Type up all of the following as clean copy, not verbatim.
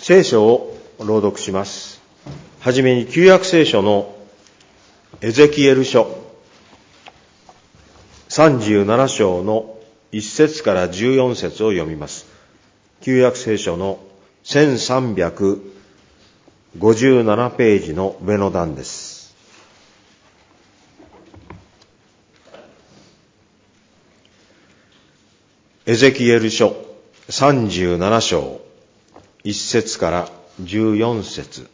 聖書を朗読します。はじめに旧約聖書のエゼキエル書37章の1節から14節を読みます。旧約聖書の1357ページの上の段です。エゼキエル書37章1節から14節。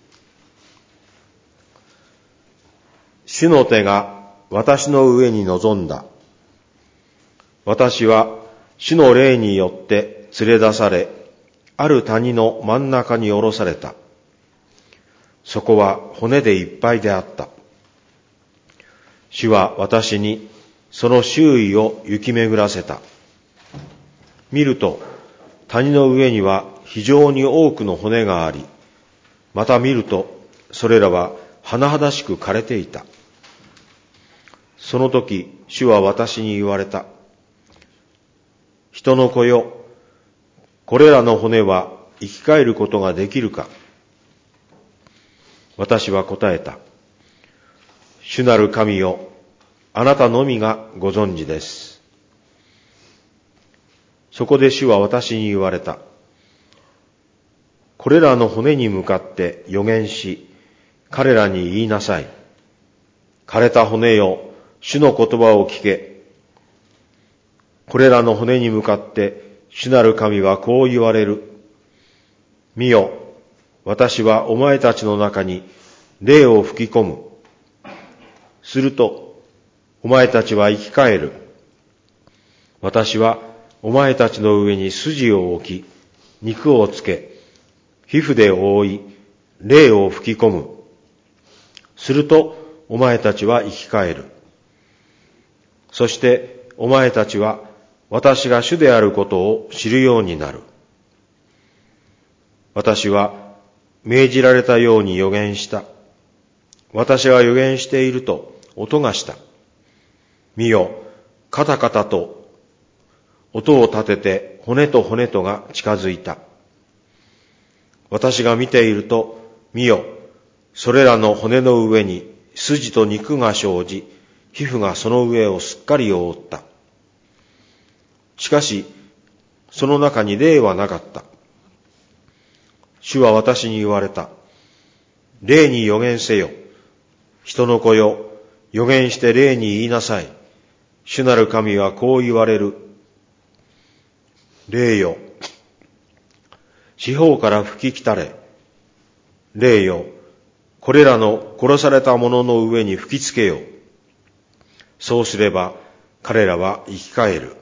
主の手が私の上に臨んだ。私は主の霊によって連れ出され、ある谷の真ん中に下ろされた。そこは骨でいっぱいであった。主は私にその周囲を行き巡らせた。見ると、谷の上には非常に多くの骨があり、また見ると、それらは甚だしく枯れていた。その時、主は私に言われた。人の子よ、これらの骨は生き返ることができるか。私は答えた。主なる神よ、あなたのみがご存知です。そこで主は私に言われた。これらの骨に向かって預言し、彼らに言いなさい。枯れた骨よ、主の言葉を聞け。これらの骨に向かって、主なる神はこう言われる。見よ、私はお前たちの中に霊を吹き込む。すると、お前たちは生き返る。私はお前たちの上に筋を置き、肉をつけ、皮膚で覆い、霊を吹き込む。すると、お前たちは生き返る。そして、お前たちは私が主であることを知るようになる。私は命じられたように預言した。私が預言していると音がした。見よ、カタカタと音を立てて骨と骨とが近づいた。私が見ていると、見よ、それらの骨の上に筋と肉が生じ、皮膚がその上をすっかり覆った。しかし、その中に霊はなかった。主は私に言われた。霊に預言せよ。人の子よ、預言して霊に言いなさい。主なる神はこう言われる。霊よ、四方から吹き来たれ。霊よ、これらの殺された者の上に吹きつけよ。そうすれば彼らは生き返る。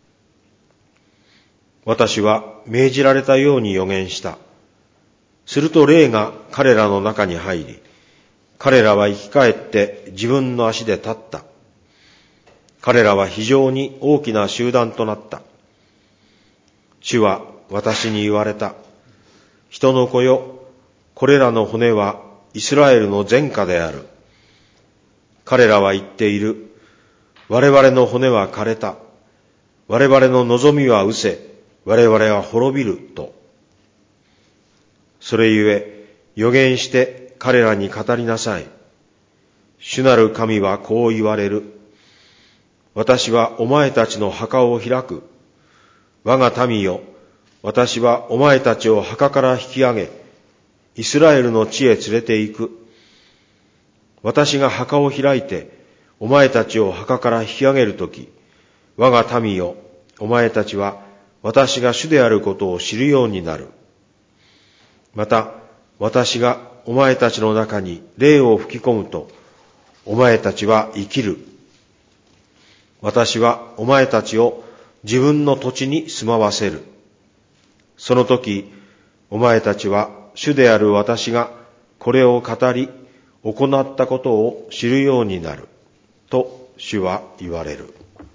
私は命じられたように預言した。すると霊が彼らの中に入り、彼らは生き返って自分の足で立った。彼らは非常に大きな集団となった。主は私に言われた。人の子よ、これらの骨はイスラエルの前科である。彼らは言っている。我々の骨は枯れた。我々の望みは失せ。我々は滅びると。それゆえ、預言して彼らに語りなさい。主なる神はこう言われる。私はお前たちの墓を開く。我が民よ、私はお前たちを墓から引き上げ、イスラエルの地へ連れて行く。私が墓を開いて、お前たちを墓から引き上げるとき、我が民よ、お前たちは私が主であることを知るようになる。また、私がお前たちの中に霊を吹き込むと、お前たちは生きる。私はお前たちを自分の土地に住まわせる。その時、お前たちは主である私がこれを語り、行ったことを知るようになる。と主は言われる。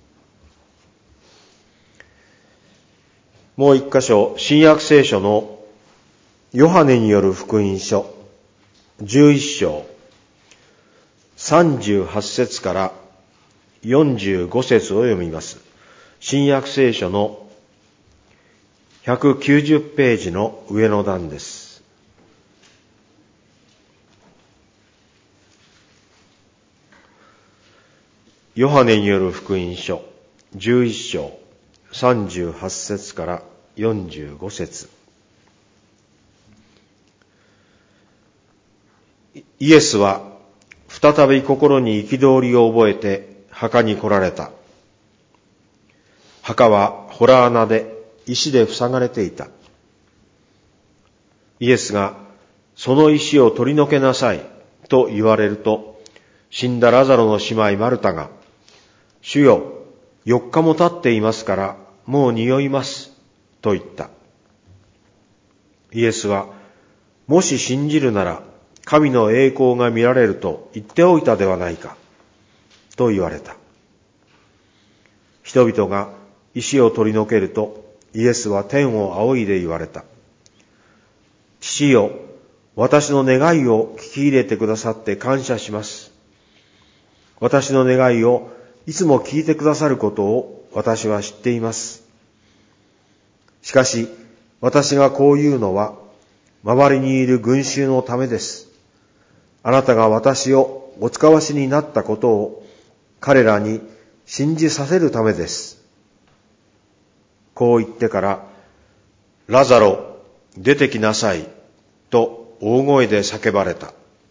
もう一箇所、新約聖書のヨハネによる福音書11章38節から45節を読みます。新約聖書の190ページの上の段です。 ヨハネによる福音書11章38節から45節。イエスは再び心に憤りを覚えて墓に来られた。墓は洞穴で石で塞がれていた。イエスがその石を取り除けなさいと言われると、死んだラザロの姉妹マルタが、主よ、4日も経っていますからもう匂いますと言った。イエスは、もし信じるなら神の栄光が見られると言っておいたではないかと言われた。人々が石を取り除けると、イエスは天を仰いで言われた。父よ、私の願いを聞き入れてくださって感謝します。私の願いをいつも聞いてくださることを私は知っています。しかし、私がこう言うのは、周りにいる群衆のためです。あなたが私をお使わしになったことを彼らに信じさせるためです。こう言ってから、ラザロ、出てきなさい、と大声で叫ばれた。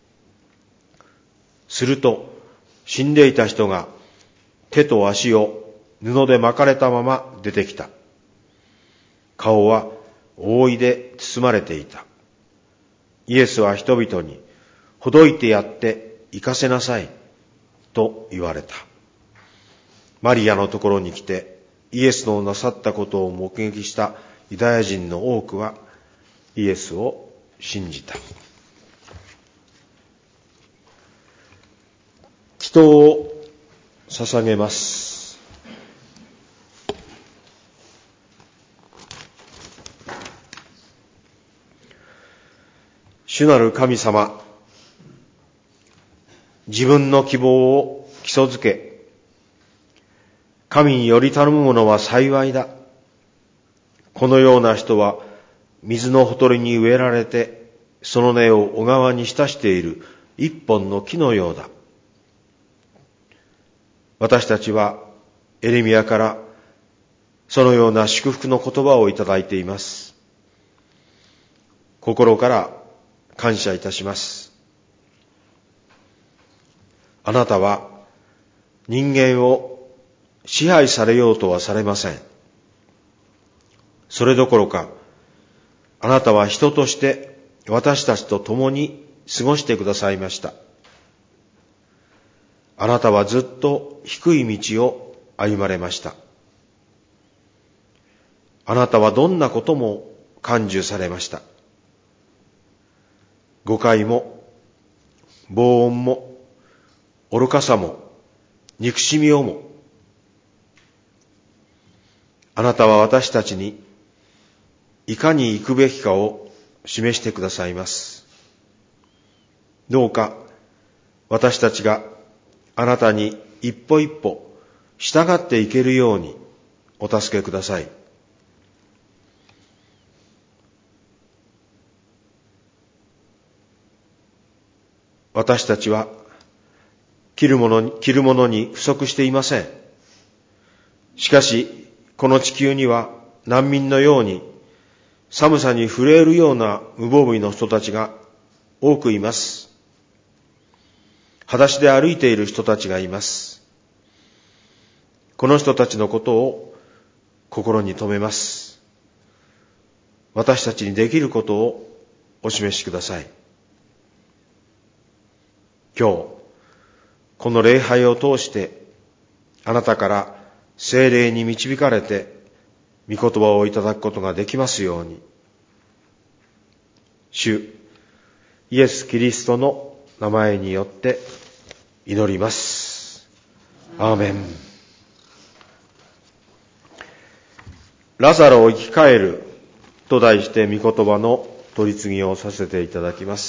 すると、死んでいた人が手と足を布で巻かれたまま出てきた。顔は覆いで包まれていた。イエスは人々に、ほどいてやって行かせなさい、と言われた。マリアのところに来て、イエスのなさったことを目撃したユダヤ人の多くは、イエスを信じた。祈祷を捧げます。主なる神様、自分の希望を基礎づけ、神により頼む者は幸いだ。このような人は水のほとりに植えられて、その根を小川に浸している一本の木のようだ。私たちはエレミヤからそのような祝福の言葉をいただいています。心から感謝いたします。あなたは人間を支配されようとはされません。それどころか、あなたは人として私たちと共に過ごしてくださいました。あなたはずっと低い道を歩まれました。あなたはどんなことも甘受されました。誤解も、暴音も、愚かさも、憎しみをも。あなたは私たちにいかに行くべきかを示してくださいます。どうか私たちがあなたに一歩一歩従っていけるようにお助けください。私たちは着るものに不足していません。しかしこの地球には難民のように寒さに震えるような無防備の人たちが多くいます。裸足で歩いている人たちがいます。この人たちのことを心に留めます。私たちにできることをお示しください。今日、この礼拝を通して、あなたから聖霊に導かれて、御言葉をいただくことができますように。主イエス・キリストの名前によって祈ります。アーメン。ラザロを生き返ると題して御言葉の取り次ぎをさせていただきます。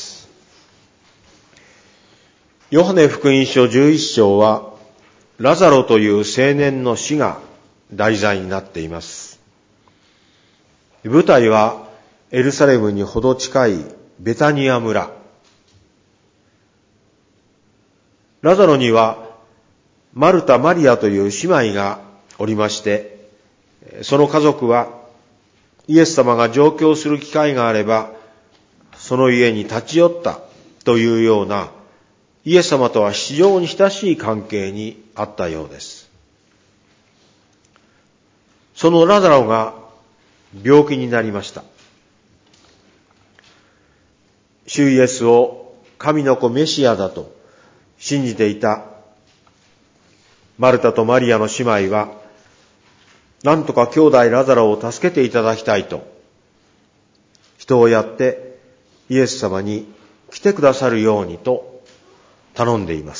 ヨハネ福音書11章はラザロという青年の死が題材になっています。舞台はエルサレムにほど近いベタニア村。ラザロにはマルタ・マリアという姉妹がおりまして、その家族はイエス様が上京する機会があれば、その家に立ち寄ったというような、イエス様とは非常に親しい関係にあったようです。そのラザロが病気になりました。主イエスを神の子メシアだと信じていたマルタとマリアの姉妹は、なんとか兄弟ラザロを助けていただきたいと、人をやってイエス様に来てくださるようにと頼んでいます。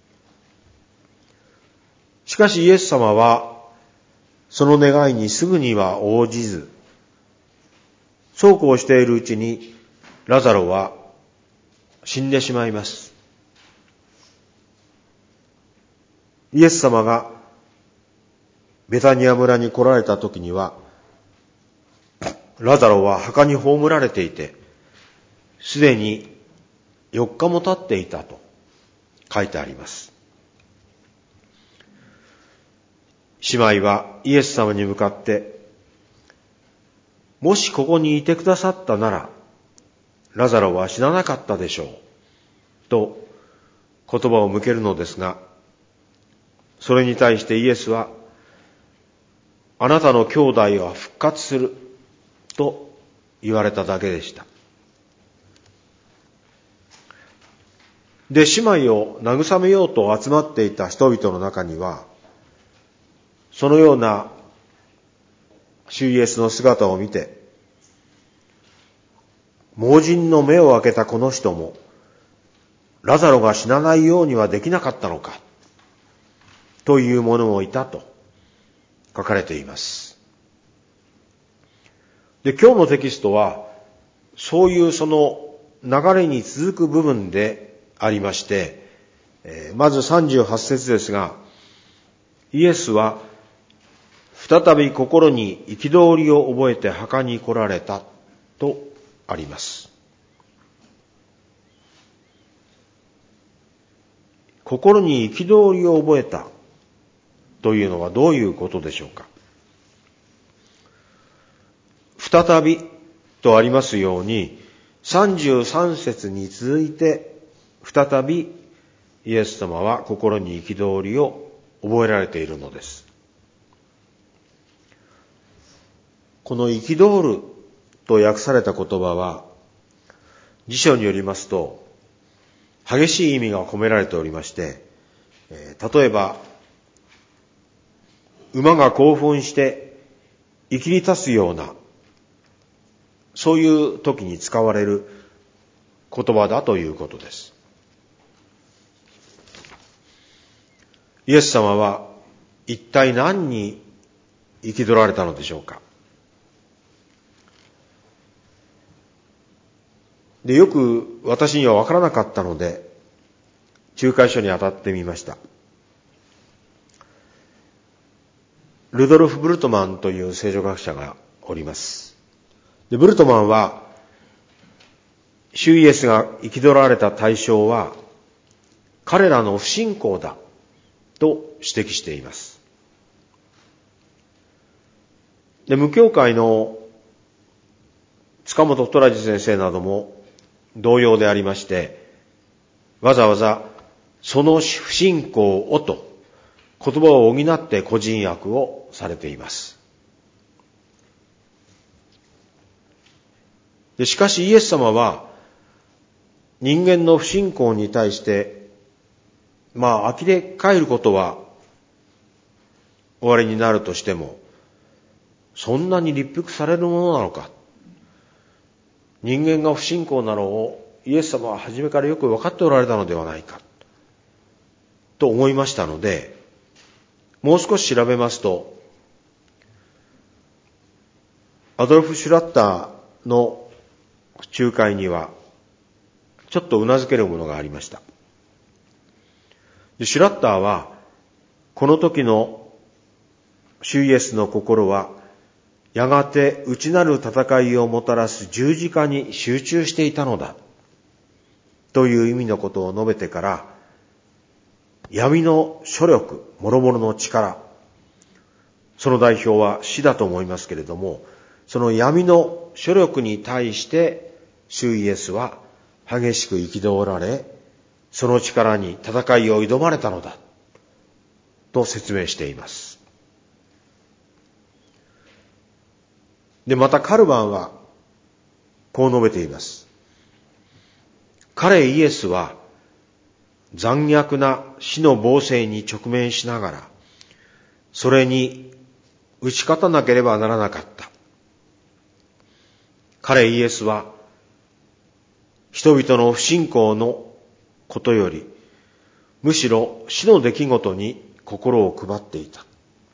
しかしイエス様はその願いにすぐには応じず、そうこうしているうちにラザロは死んでしまいます。イエス様がベタニア村に来られた時には、ラザロは墓に葬られていて、すでに4日も経っていたと書いてあります。姉妹はイエス様に向かって、もしここにいてくださったなら、ラザロは死ななかったでしょう、と言葉を向けるのですが、それに対してイエスは、あなたの兄弟は復活すると言われただけでした。で、姉妹を慰めようと集まっていた人々の中には、そのような主イエスの姿を見て、盲人の目を開けたこの人も、ラザロが死なないようにはできなかったのか、という者もいたと書かれています。で、今日のテキストは、そういうその流れに続く部分でありまして、まず38節ですが、イエスは再び心に憤りを覚えて墓に来られたとあります。心に憤りを覚えたというのはどういうことでしょうか。再びとありますように、33節に続いて再びイエス様は心に憤りを覚えられているのです。この憤ると訳された言葉は、辞書によりますと激しい意味が込められておりまして、例えば馬が興奮して生きり立つような、そういう時に使われる言葉だということです。イエス様は一体何に憤られたのでしょうか。で、よく私には分からなかったので、仲介書に当たってみました。ルドルフ・ブルトマンという聖書学者がおります。で、ブルトマンは、主イエスが憤られた対象は、彼らの不信仰だと指摘しています。で、無教会の塚本虎次先生なども同様でありまして、わざわざその不信仰をと言葉を補って個人訳をされています。で、しかしイエス様は人間の不信仰に対して呆れ返ることは終わりになるとしても、そんなに立腹されるものなのか、人間が不信仰なのをイエス様は初めからよく分かっておられたのではないかと思いましたので、もう少し調べますと、アドルフ・シュラッターの仲介にはちょっとうなずけるものがありました。シュラッターはこの時の主イエスの心はやがて内なる戦いをもたらす十字架に集中していたのだという意味のことを述べてから、 闇の諸力、諸々の力、その代表は死だと思いますけれども、その闇の諸力に対して主イエスは激しく憤られ、その力に戦いを挑まれたのだと説明しています。で、またカルバンはこう述べています。彼イエスは残虐な死の暴政に直面しながら、それに打ち勝たなければならなかった。彼イエスは人々の不信仰のことより、むしろ死の出来事に心を配っていた。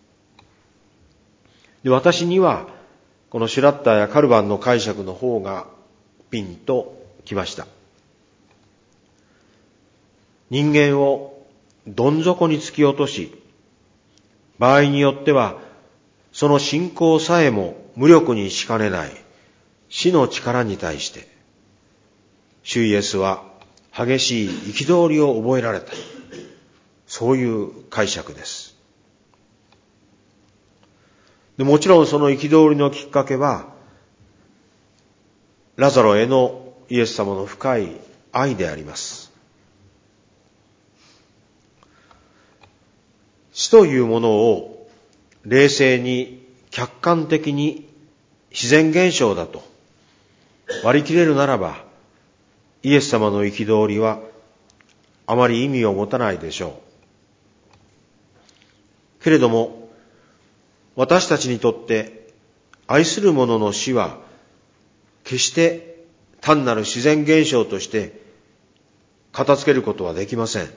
で、私にはこのシュラッターやカルバンの解釈の方がピンときました。人間をどん底に突き落とし、場合によってはその信仰さえも無力にしかねない死の力に対して、主イエスは激しい憤りを覚えられた。そういう解釈です。で、もちろんその憤りのきっかけは、ラザロへのイエス様の深い愛であります。死というものを冷静に客観的に自然現象だと割り切れるならば、イエス様の憤りはあまり意味を持たないでしょう。けれども、私たちにとって愛する者の死は決して単なる自然現象として片付けることはできません。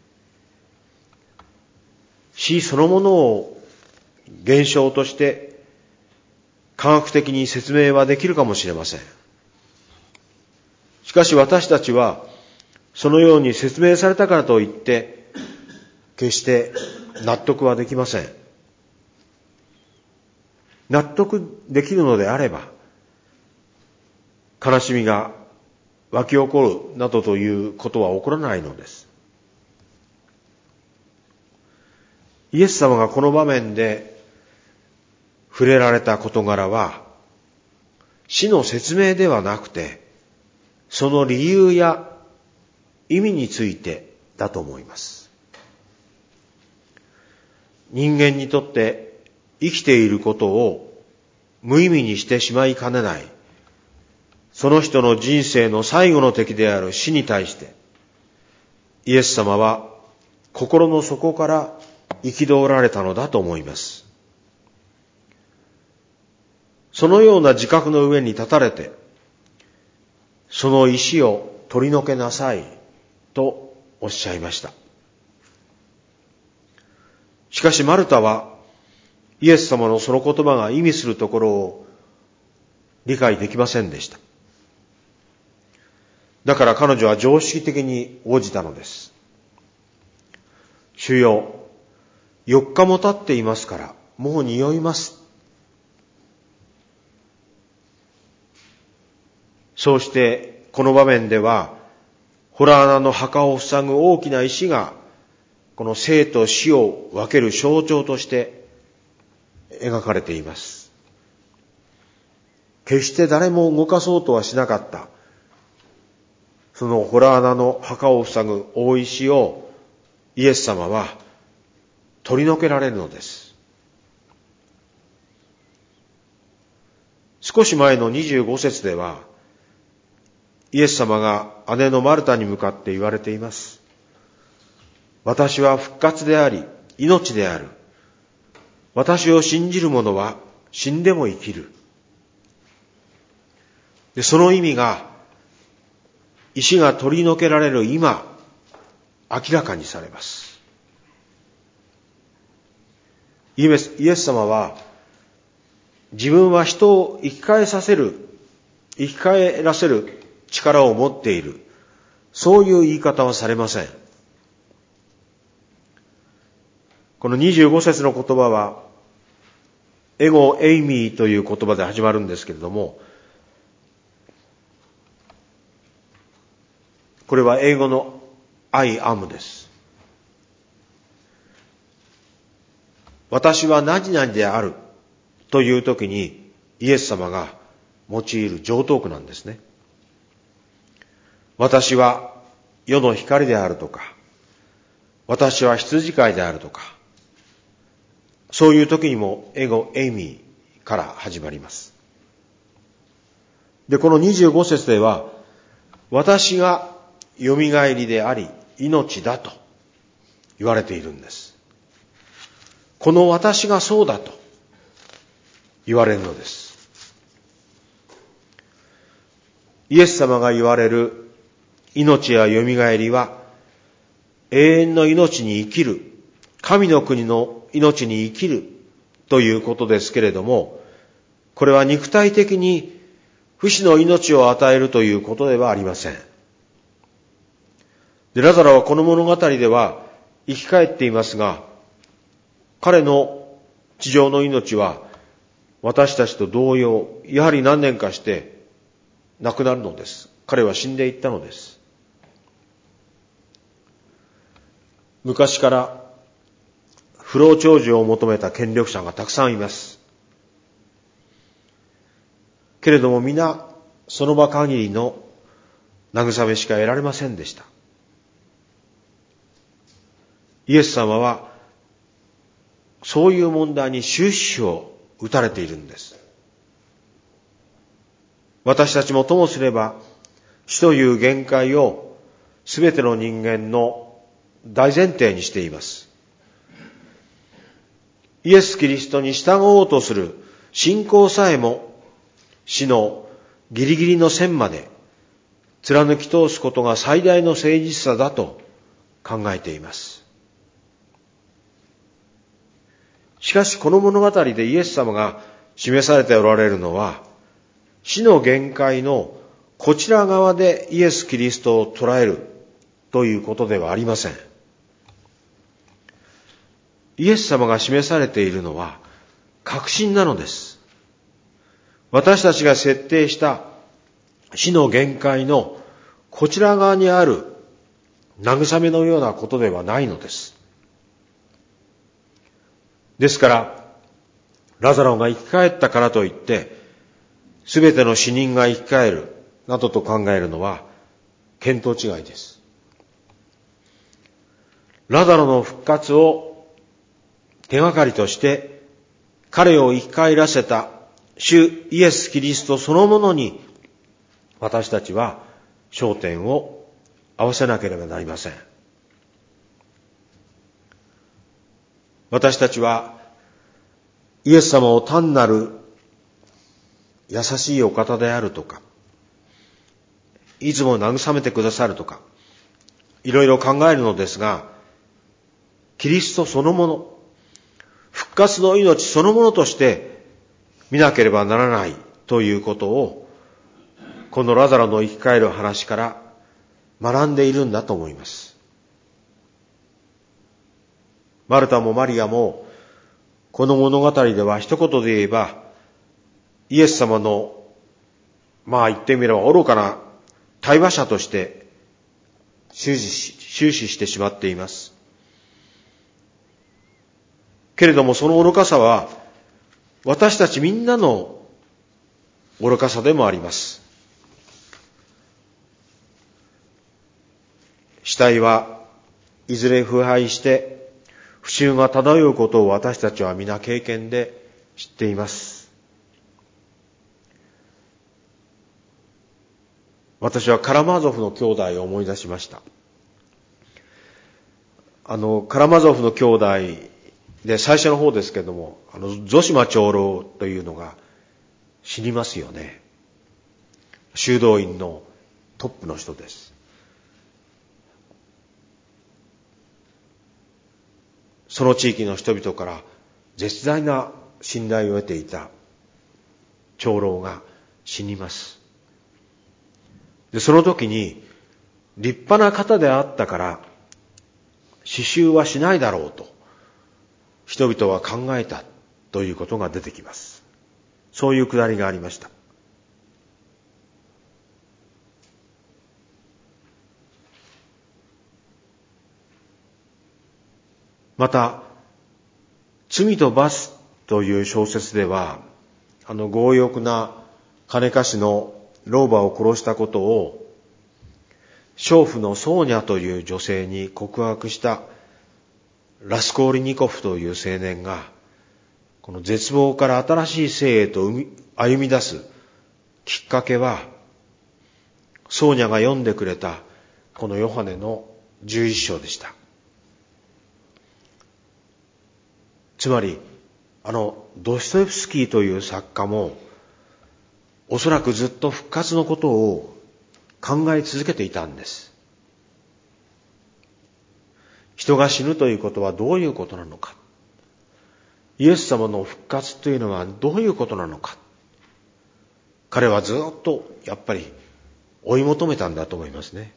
死そのものを現象として科学的に説明はできるかもしれません。しかし私たちはそのように説明されたからといって決して納得はできません。納得できるのであれば、悲しみが湧き起こるなどということは起こらないのです。イエス様がこの場面で触れられた事柄は、死の説明ではなくて、その理由や意味についてだと思います。人間にとって生きていることを無意味にしてしまいかねない、その人の人生の最後の敵である死に対して、イエス様は心の底から憤られたのだと思います。そのような自覚の上に立たれて、その石を取り除けなさいとおっしゃいました。しかしマルタはイエス様のその言葉が意味するところを理解できませんでした。だから彼女は常識的に応じたのです。主よ、4日も経っていますからもう匂います。そうしてこの場面では洞穴の墓を塞ぐ大きな石がこの生と死を分ける象徴として描かれています。決して誰も動かそうとはしなかったその洞穴の墓を塞ぐ大石をイエス様は取り除けられるのです。少し前の25節ではイエス様が姉のマルタに向かって言われています。私は復活であり命である。私を信じる者は死んでも生きる。で、その意味が石が取り除けられる今明らかにされます。イエス様は自分は人を生き返らせる力を持っている、そういう言い方はされません。この25節の言葉はエゴエイミーという言葉で始まるんですけれども、これは英語のI amです。 私は何々であるという時にイエス様が用いる常套句なんですね。私は世の光であるとか、私は羊飼いであるとか、そういう時にもエゴエイミーから始まります。で、この25節では、私がよみがえりであり、命だと言われているんです。この私がそうだと言われるのです。イエス様が言われる命やよみがえりは、永遠の命に生きる、神の国の命に生きるということですけれども、これは肉体的に不死の命を与えるということではありません。で、ラザロはこの物語では生き返っていますが、彼の地上の命は私たちと同様、やはり何年かして亡くなるのです。彼は死んでいったのです。昔から不老長寿を求めた権力者がたくさんいます。けれども皆その場限りの慰めしか得られませんでした。イエス様はそういう問題に終止符を打たれているんです。私たちもともすれば死という限界をすべての人間の大前提にしています。イエス・キリストに従おうとする信仰さえも死のギリギリの線まで貫き通すことが最大の誠実さだと考えています。しかしこの物語でイエス様が示されておられるのは、死の限界のこちら側でイエス・キリストを捉えるということではありません。イエス様が示されているのは確信なのです。私たちが設定した死の限界のこちら側にある慰めのようなことではないのです。ですから、ラザロが生き返ったからといって、すべての死人が生き返るなどと考えるのは見当違いです。ラザロの復活を手がかりとして彼を生き返らせた主イエス・キリストそのものに私たちは焦点を合わせなければなりません。私たちはイエス様を単なる優しいお方であるとか、いつも慰めてくださるとか、いろいろ考えるのですが、キリストそのもの、復活の命そのものとして見なければならないということを、このラザロの生き返る話から学んでいるんだと思います。マルタもマリアも、この物語では一言で言えば、イエス様の、言ってみれば愚かな対話者として終始してしまっています。けれどもその愚かさは私たちみんなの愚かさでもあります。死体はいずれ腐敗して腐臭が漂うことを私たちは皆経験で知っています。私はカラマーゾフの兄弟を思い出しました。カラマーゾフの兄弟で最初の方ですけれども、ゾシマ長老というのが死にますよね。修道院のトップの人です。その地域の人々から絶大な信頼を得ていた長老が死にます。で、その時に立派な方であったから死臭はしないだろうと人々は考えたということが出てきます。そういうくだりがありました。また罪と罰という小説では、強欲な金貸しの老婆を殺したことを、娼婦のソーニャという女性に告白したラスコーリニコフという青年が、この絶望から新しい生へと歩み出すきっかけは、ソーニャが読んでくれたこのヨハネの11章でした。つまり、ドストエフスキーという作家も、おそらくずっと復活のことを考え続けていたんです。人が死ぬということはどういうことなのか。イエス様の復活というのはどういうことなのか。彼はずっとやっぱり追い求めたんだと思いますね。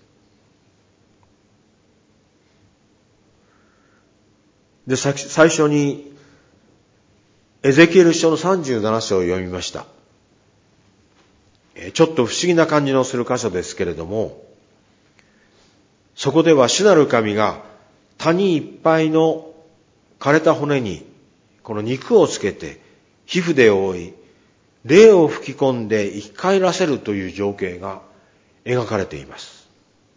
で、最初にエゼキエル書の37章を読みました。ちょっと不思議な感じのする箇所ですけれども、そこでは主なる神が谷いっぱいの枯れた骨にこの肉をつけて皮膚で覆い、霊を吹き込んで生き返らせるという情景が描かれています。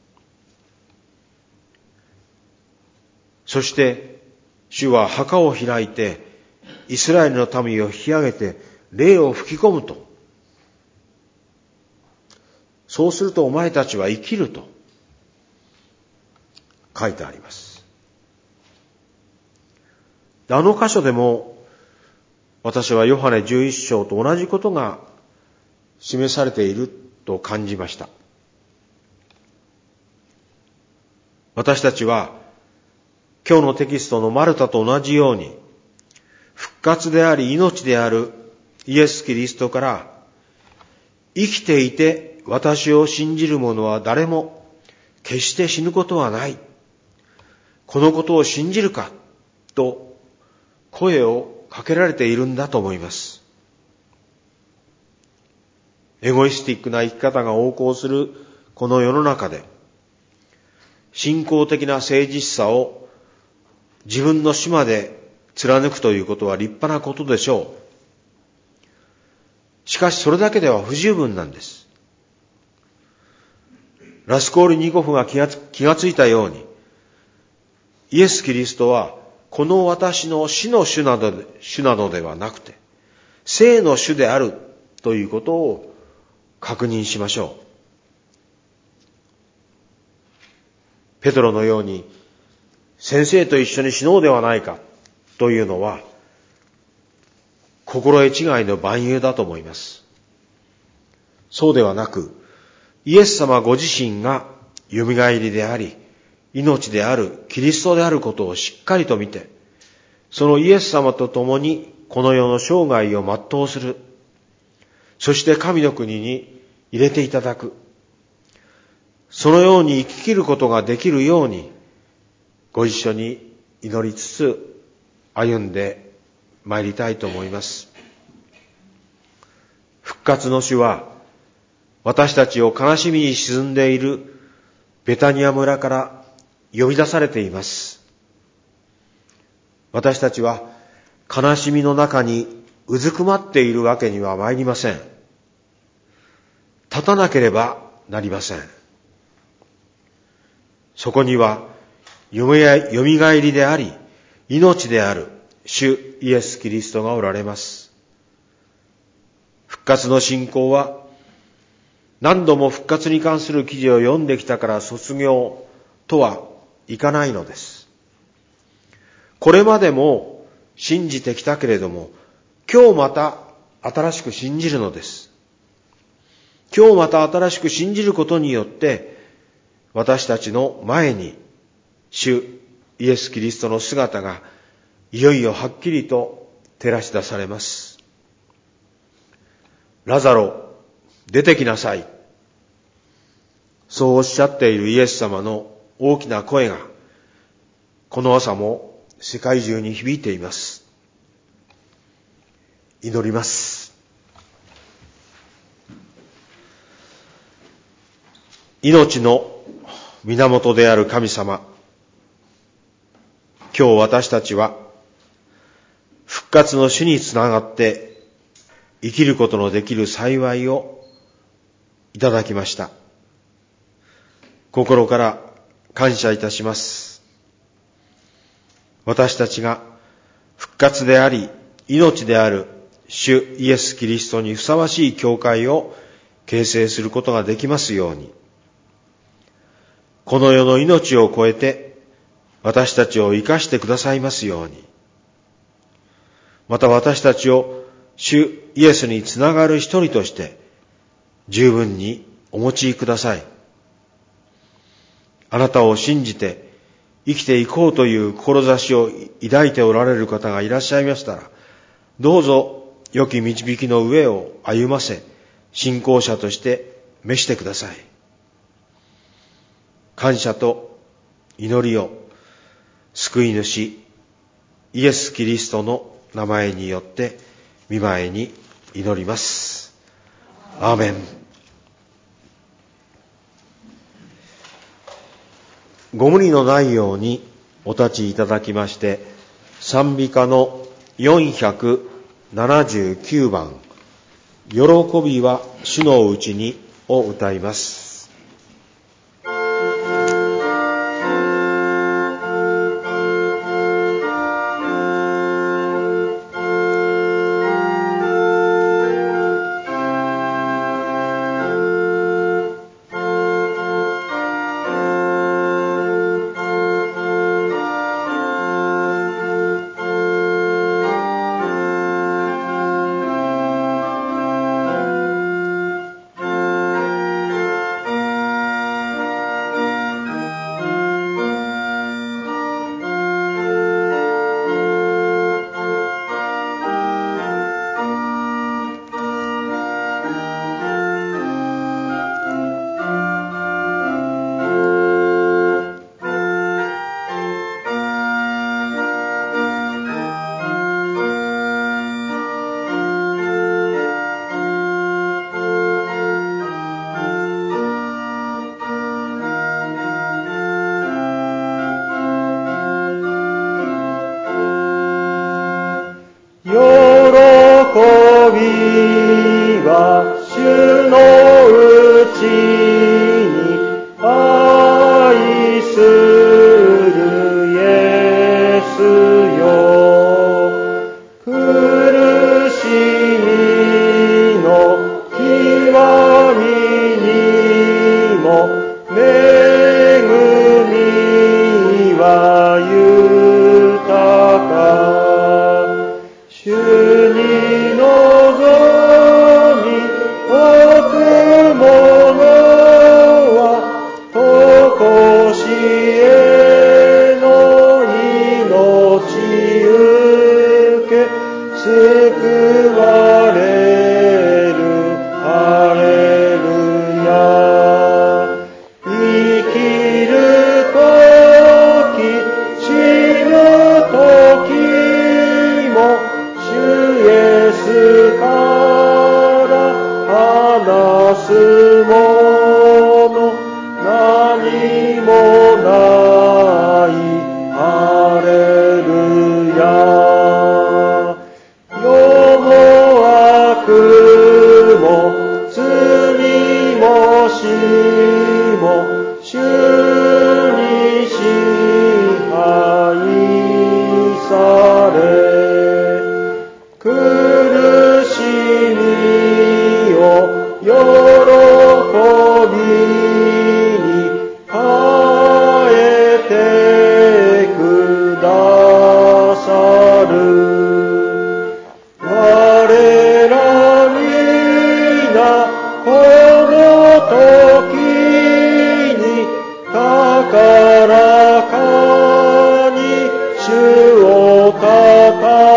そして主は墓を開いてイスラエルの民を引き上げて霊を吹き込むと。そうするとお前たちは生きると書いてあります。あの箇所でも私はヨハネ11章と同じことが示されていると感じました。私たちは今日のテキストのマルタと同じように復活であり命であるイエス・キリストから生きていて私を信じる者は誰も決して死ぬことはない。このことを信じるかと声をかけられているんだと思います。エゴイスティックな生き方が横行するこの世の中で、信仰的な誠実さを自分の死まで貫くということは立派なことでしょう。しかしそれだけでは不十分なんです。ラスコールニコフが気がついたように、イエス・キリストはこの私の死の主などではなくて、生の主であるということを確認しましょう。ペトロのように、先生と一緒に死のうではないかというのは、心得違いの蛮勇だと思います。そうではなく、イエス様ご自身が蘇りであり、命であるキリストであることをしっかりと見て、そのイエス様と共にこの世の生涯を全うする。そして神の国に入れていただく。そのように生き切ることができるように、ご一緒に祈りつつ歩んで参りたいと思います。復活の主は、私たちを悲しみに沈んでいるベタニア村から呼び出されています。私たちは悲しみの中にうずくまっているわけには参りません。立たなければなりません。そこにはよみがえりであり、命である主イエス・キリストがおられます。復活の信仰は、何度も復活に関する記事を読んできたから卒業とはいかないのです。これまでも信じてきたけれども、今日また新しく信じるのです。今日また新しく信じることによって、私たちの前に主イエス・キリストの姿がいよいよはっきりと照らし出されます。ラザロ、出てきなさい。そうおっしゃっているイエス様の大きな声が、この朝も世界中に響いています。祈ります。命の源である神様、今日私たちは復活の主につながって生きることのできる幸いをいただきました。心から感謝いたします。私たちが復活であり命である主イエス・キリストにふさわしい教会を形成することができますように、この世の命を超えて私たちを生かしてくださいますように、また私たちを主イエスにつながる一人として十分にお持ちください。あなたを信じて生きていこうという志を抱いておられる方がいらっしゃいましたら、どうぞ良き導きの上を歩ませ、信仰者として召してください。感謝と祈りを救い主イエス・キリストの名前によって御前に祈ります。アーメン。ご無理のないようにお立ちいただきまして、賛美歌の479番、喜びは主のうちにを歌います。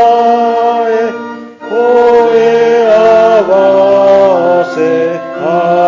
声合わせ